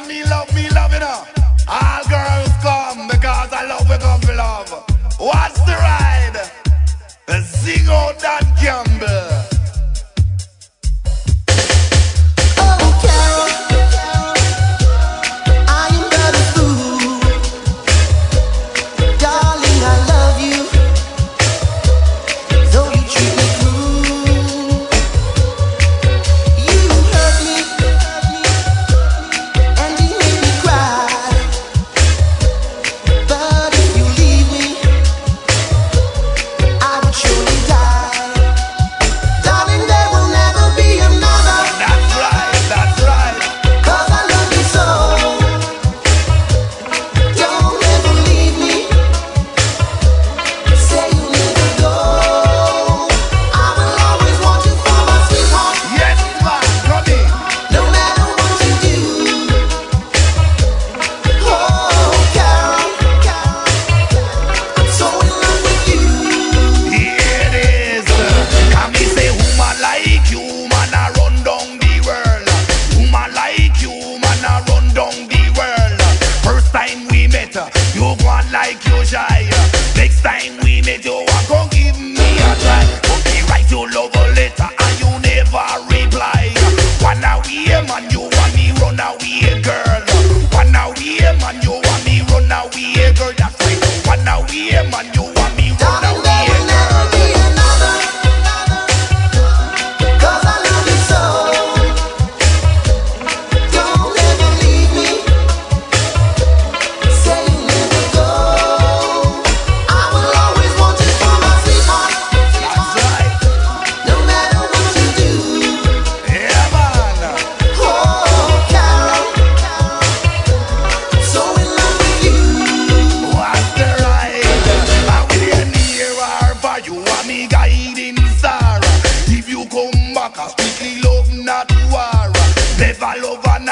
when me love, you know. All girls come because I love we come for love. What's the ride? Sing out Dan Campbell.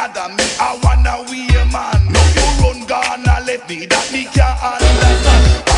I wanna be a man. Now you run gone and left me that me can't understand.